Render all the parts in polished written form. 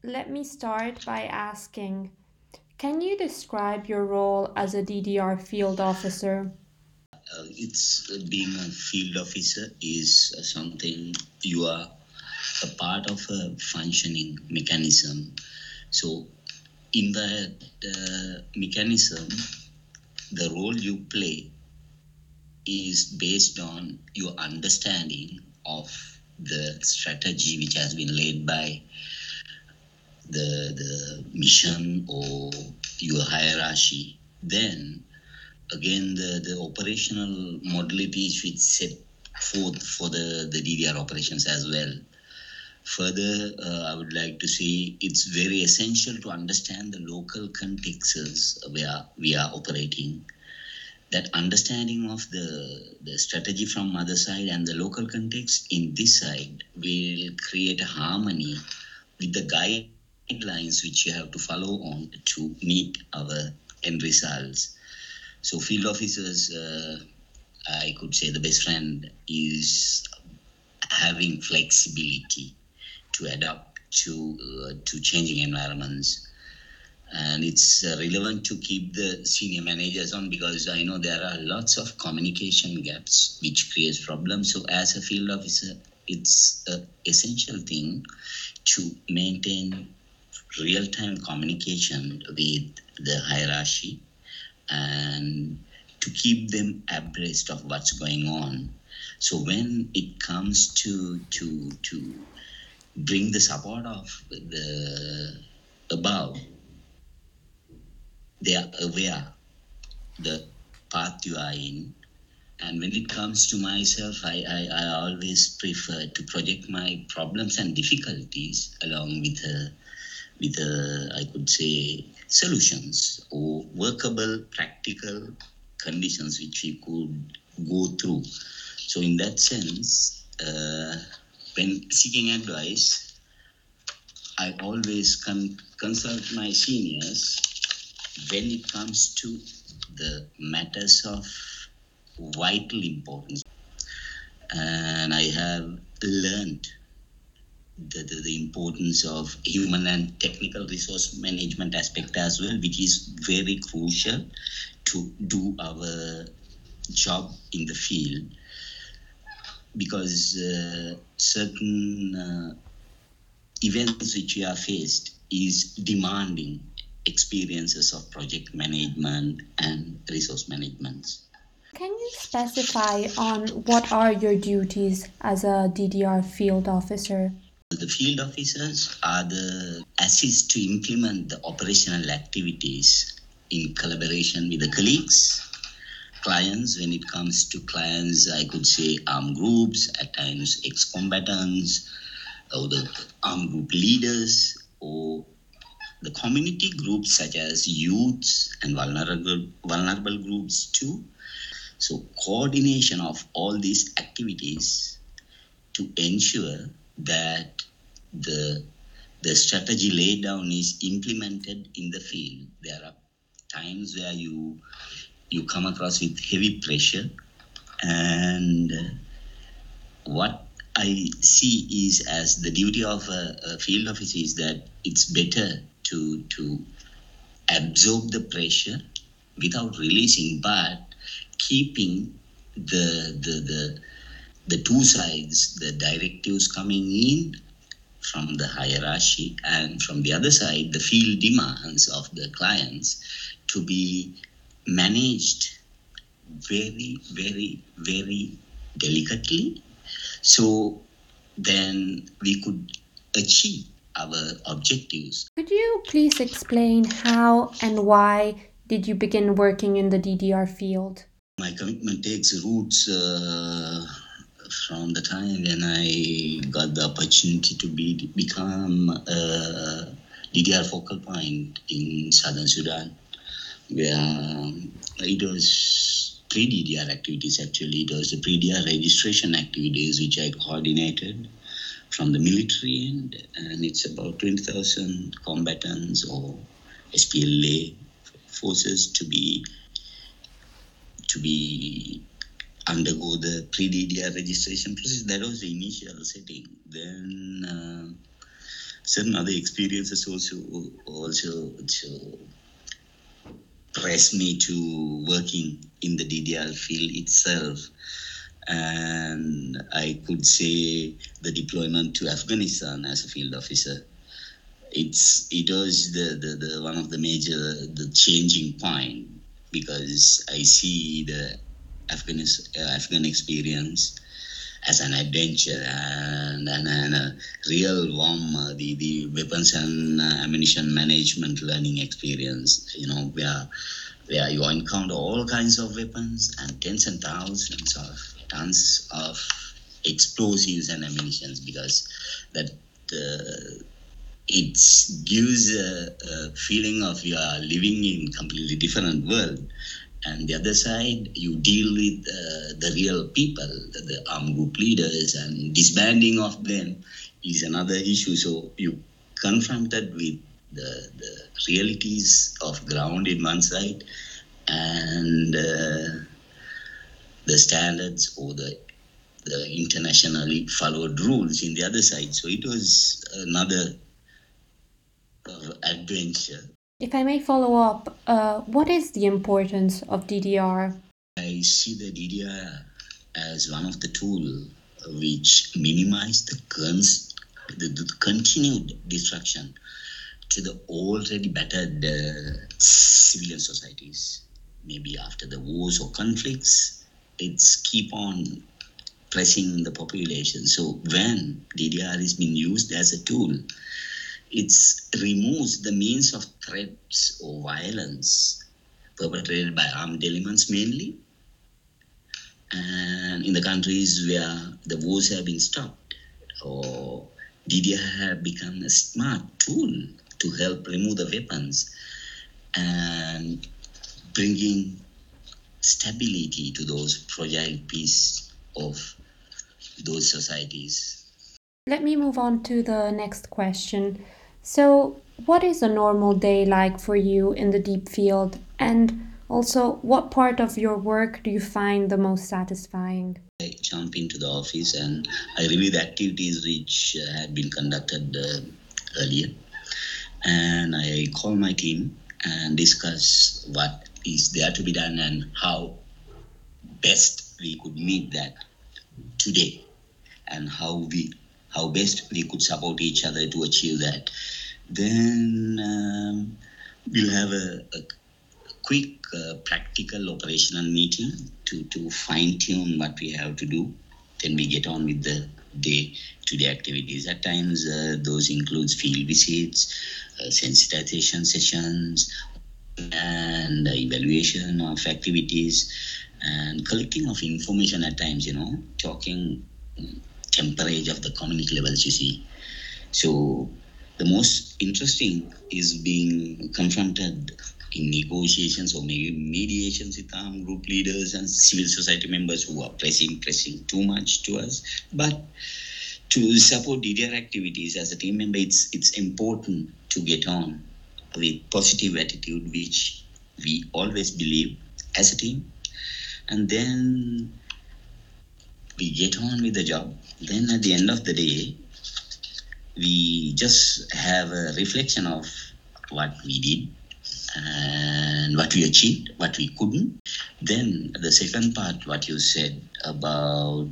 let me start by asking, can you describe your role as a DDR field officer? It's being a field officer is something you are a part of a functioning mechanism. So, in that mechanism, the role you play is based on your understanding of the strategy which has been laid by the mission or your hierarchy. Then again, the operational modalities which set forth for the DDR operations as well. Further, I would like to say it's very essential to understand the local contexts where we are operating. That understanding of the strategy from other side and the local context in this side will create a harmony with the guidelines which you have to follow on to meet our end results. So field officers, I could say the best friend is having flexibility to adapt to changing environments, and it's relevant to keep the senior managers on because I know there are lots of communication gaps which creates problems. So as a field officer, it's an essential thing to maintain real-time communication with the hierarchy and to keep them abreast of what's going on. So when it comes to bring the support of the above, they are aware the path you are in. And when it comes to myself, I always prefer to project my problems and difficulties along with I could say solutions or workable practical conditions which we could go through. So in that sense, when seeking advice, I always consult my seniors when it comes to the matters of vital importance. And I have learned the importance of human and technical resource management aspect as well, which is very crucial to do our job in the field because certain events which we are faced is demanding experiences of project management and resource management. Can you specify on what are your duties as a DDR field officer? The field officers are the assist to implement the operational activities in collaboration with the colleagues, clients. When it comes to clients, I could say armed groups, at times ex-combatants, or the armed group leaders, or the community groups such as youths and vulnerable groups too. So coordination of all these activities to ensure that the the strategy laid down is implemented in the field. There are times where you come across with heavy pressure, and what I see is as the duty of a field officer is that it's better to absorb the pressure without releasing, but keeping the two sides, the directives coming in from the hierarchy and from the other side, the field demands of the clients to be managed very, very, very delicately. So then we could achieve our objectives. Could you please explain how and why did you begin working in the DDR field? My commitment takes roots from the time when I got the opportunity to become a DDR focal point in Southern Sudan, where it was pre-DDR activities actually. It was the pre-DDR registration activities which I coordinated from the military end, and it's about 20,000 combatants or SPLA forces to be undergo the pre-DDR registration process. That was the initial setting. Then certain other experiences also pressed me to working in the DDR field itself. And I could say the deployment to Afghanistan as a field officer. It was the one of the major the changing point, because I see the Afghan experience as an adventure and a real warm the weapons and ammunition management learning experience. Where you encounter all kinds of weapons and tens and thousands of tons of explosives and ammunitions, because that it gives a feeling of you are living in completely different world. And the other side, you deal with the real people, the armed group leaders, and disbanding of them is another issue. So you confronted with the realities of ground in one side, and the standards or the internationally followed rules in the other side. So it was another adventure. If I may follow up, what is the importance of DDR? I see the DDR as one of the tools which minimize the continued destruction to the already battered civilian societies. Maybe after the wars or conflicts, it's keep on pressing the population. So when DDR is being used as a tool, it removes the means of threats or violence perpetrated by armed elements mainly, and in the countries where the wars have been stopped, or DDR have become a smart tool to help remove the weapons and bringing stability to those fragile pieces of those societies. Let me move on to the next question. So, what is a normal day like for you in the deep field? And also, what part of your work do you find the most satisfying? I jump into the office and I review the activities which had been conducted earlier. And I call my team and discuss what is there to be done and how best we could meet that today, and how best we could support each other to achieve that. Then we'll have a quick practical operational meeting to fine tune what we have to do. Then we get on with the day-to-day activities. At times those includes field visits, sensitization sessions, and evaluation of activities, and collecting of information at times, talking temperature of the community levels, you see. So the most interesting is being confronted in negotiations or maybe mediations with armed group leaders and civil society members who are pressing too much to us. But to support DDR activities as a team member, it's important to get on with positive attitude, which we always believe as a team. And then we get on with the job. Then at the end of the day, we just have a reflection of what we did and what we achieved, what we couldn't. Then the second part, what you said about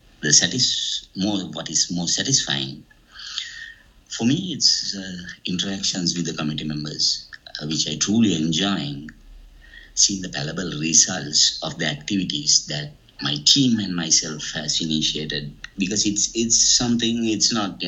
what is more satisfying. For me, it's interactions with the committee members, which I truly enjoy, seeing the palpable results of the activities that my team and myself has initiated, because it's something, it's not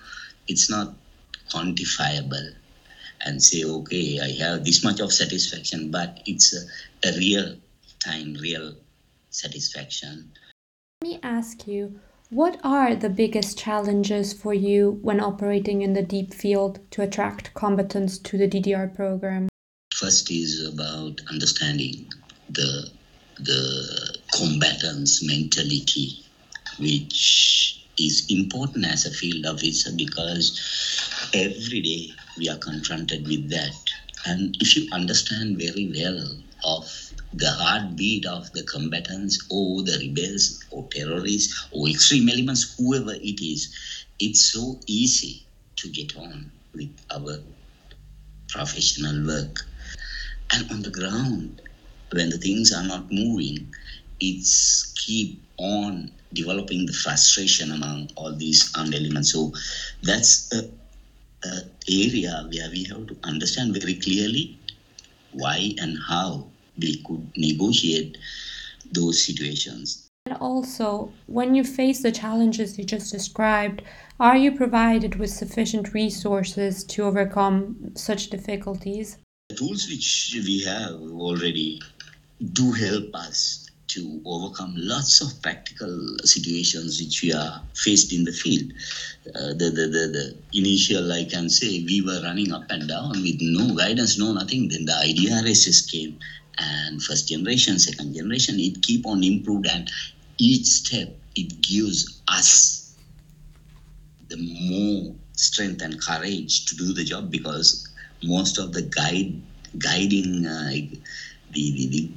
quantifiable and say, okay, I have this much of satisfaction, but it's a real satisfaction. Let me ask you, what are the biggest challenges for you when operating in the deep field to attract combatants to the DDR program? First is about understanding the combatants' mentality, which is important as a field officer, because every day we are confronted with that. And if you understand very well of the heartbeat of the combatants or the rebels or terrorists or extreme elements, whoever it is, it's so easy to get on with our professional work. And on the ground, when the things are not moving, it's keep on developing the frustration among all these armed elements. So that's a area where we have to understand very clearly why and how we could negotiate those situations. And also, when you face the challenges you just described, are you provided with sufficient resources to overcome such difficulties? The tools which we have already do help us to overcome lots of practical situations which we are faced in the field. The initial, I can say, we were running up and down with no guidance, no nothing. Then the IDRSS came, and first generation, second generation, it keep on improved, and each step it gives us the more strength and courage to do the job, because most of the guiding the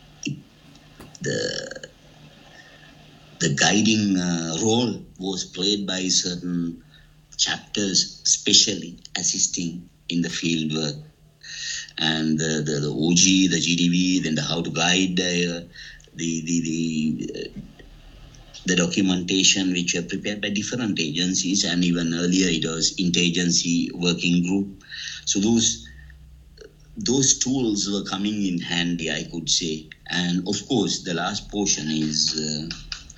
the the guiding role was played by certain chapters, especially assisting in the field work, and the OG, the GDV, then the how to guide the documentation which were prepared by different agencies, and even earlier it was interagency working group. So those tools were coming in handy, I could say. And of course, the last portion is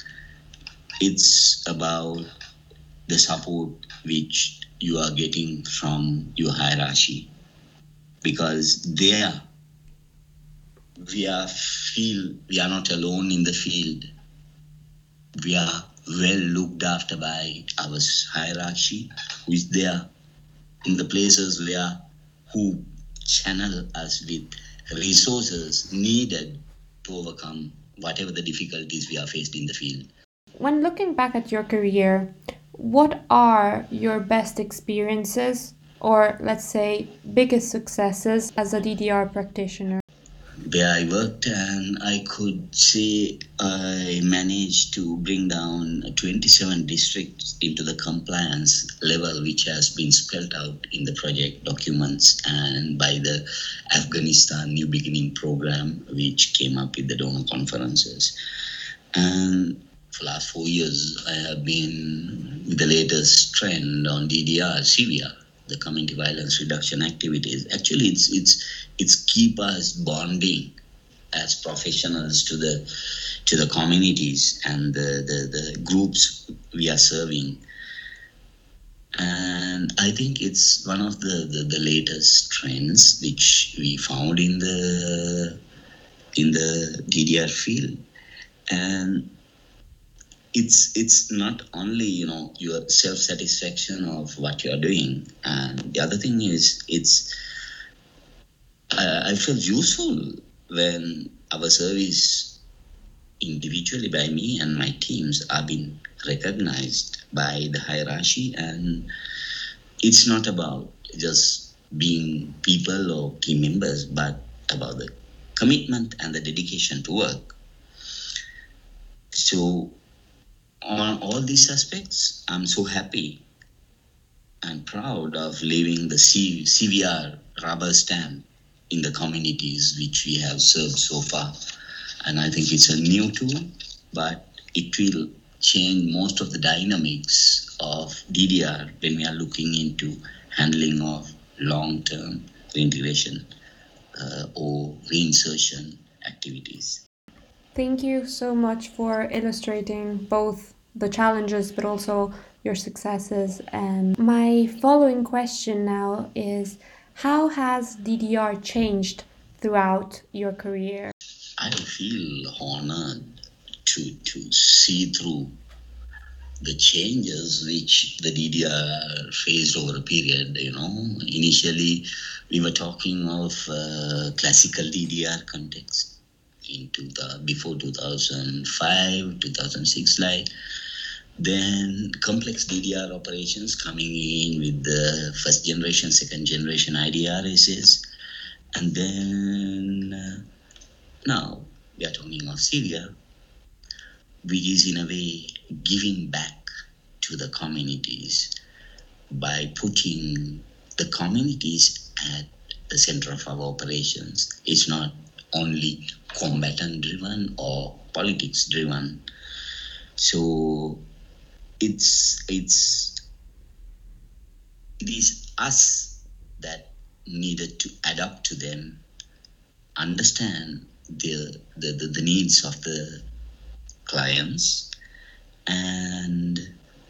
it's about the support which you are getting from your hierarchy, because there we are not alone in the field. We are well looked after by our hierarchy, who is there in the places who channel us with resources needed to overcome whatever the difficulties we are faced in the field. When looking back at your career, what are your best experiences, or let's say biggest successes as a DDR practitioner? Where I worked, and I could say I managed to bring down 27 districts into the compliance level, which has been spelled out in the project documents and by the Afghanistan New Beginning program, which came up with the donor conferences. And for the last 4 years, I have been with the latest trend on DDR, CVR, the community violence reduction activities. Actually, it's keep us bonding as professionals to the communities and the groups we are serving. And I think it's one of the latest trends which we found in the DDR field. And it's not only your self-satisfaction of what you are doing, and the other thing is I feel useful when our service individually by me and my teams are being recognized by the hierarchy. And it's not about just being people or team members, but about the commitment and the dedication to work. So on all these aspects, I'm so happy and proud of leaving the CVR rubber stamp in the communities which we have served so far. And I think it's a new tool, but it will change most of the dynamics of DDR when we are looking into handling of long-term reintegration or reinsertion activities. Thank you so much for illustrating both the challenges but also your successes. And my following question now is, how has DDR changed throughout your career? I feel honored to see through the changes which the DDR faced over a period. Initially we were talking of classical DDR context before 2005, 2006, like. Then complex DDR operations coming in with the first generation, second generation IDRSS. And then now we are talking of Syria, which is in a way giving back to the communities by putting the communities at the center of our operations. It's not only combatant driven or politics driven. So it is us that needed to adapt to them, understand the needs of the clients, and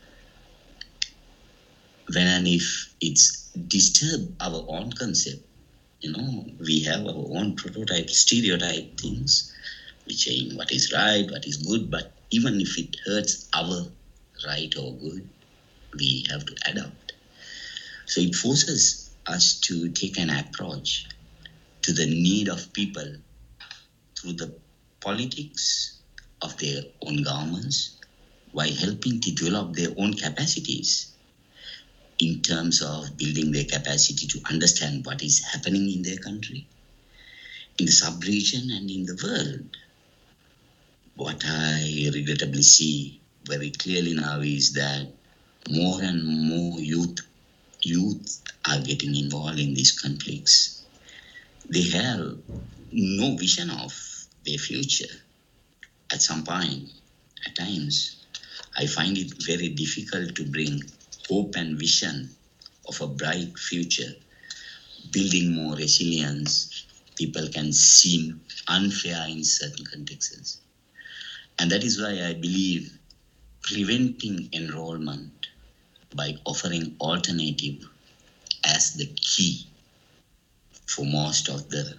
when and if it's disturb our own concept, we have our own prototype, stereotype things, which saying what is right, what is good, but even if it hurts our right or good, we have to adapt. So it forces us to take an approach to the need of people through the politics of their own governments, while helping to develop their own capacities in terms of building their capacity to understand what is happening in their country, in the sub-region, and in the world. What I regrettably see very clearly now is that more and more youth are getting involved in these conflicts. They have no vision of their future. At some point, at times, I find it very difficult to bring hope and vision of a bright future, building more resilience. People can seem unfair in certain contexts. And that is why I believe preventing enrollment by offering alternative as the key for most of the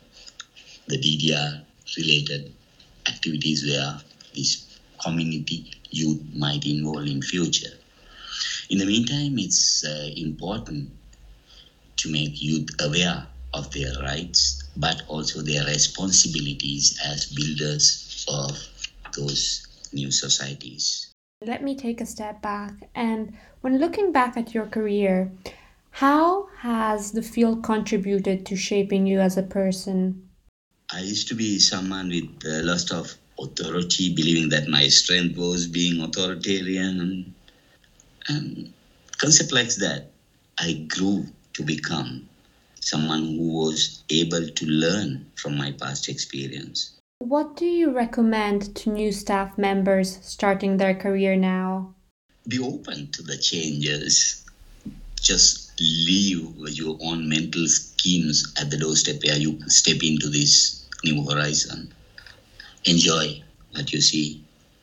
DDR related activities where this community youth might involve in future. In the meantime, it's important to make youth aware of their rights, but also their responsibilities as builders of those new societies. Let me take a step back. And when looking back at your career, how has the field contributed to shaping you as a person? I used to be someone with a lot of authority, believing that my strength was being authoritarian, and concept like that. I grew to become someone who was able to learn from my past experience. What do you recommend to new staff members starting their career now? Be open to the changes. Just leave your own mental schemes at the doorstep where you step into this new horizon. Enjoy what you see.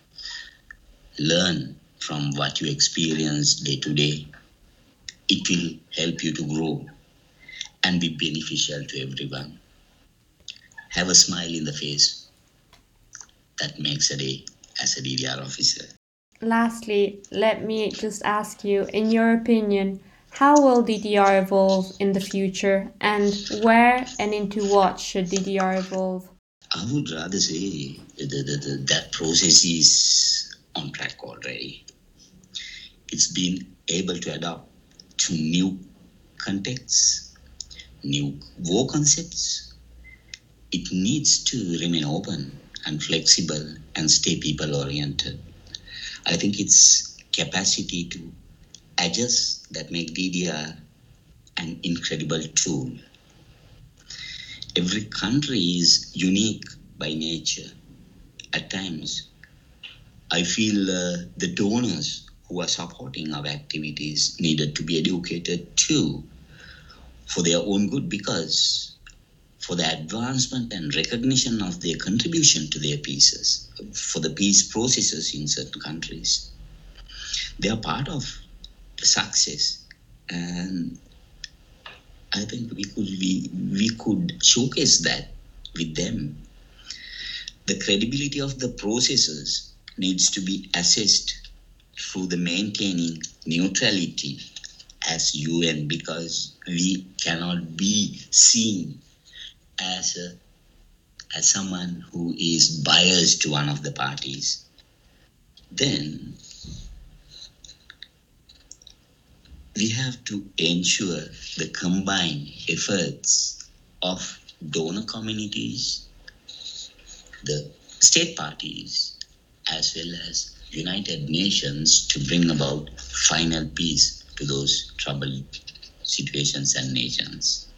Learn from what you experience day to day. It will help you to grow and be beneficial to everyone. Have a smile in the face. That makes a day as a DDR officer. Lastly, let me just ask you, in your opinion, how will DDR evolve in the future, and where and into what should DDR evolve? I would rather say that process is on track already. It's been able to adapt to new contexts, new war concepts. It needs to remain open and flexible and stay people oriented. I think its capacity to adjust that make DDR an incredible tool. Every country is unique by nature. At times, I feel the donors who are supporting our activities needed to be educated too for their own good, because for the advancement and recognition of their contribution to their pieces, for the peace processes in certain countries. They are part of the success, and I think we could showcase that with them. The credibility of the processes needs to be assessed through the maintaining neutrality as UN, because we cannot be seen as someone who is biased to one of the parties. Then we have to ensure the combined efforts of donor communities, the state parties, as well as United Nations to bring about final peace to those troubled situations and nations.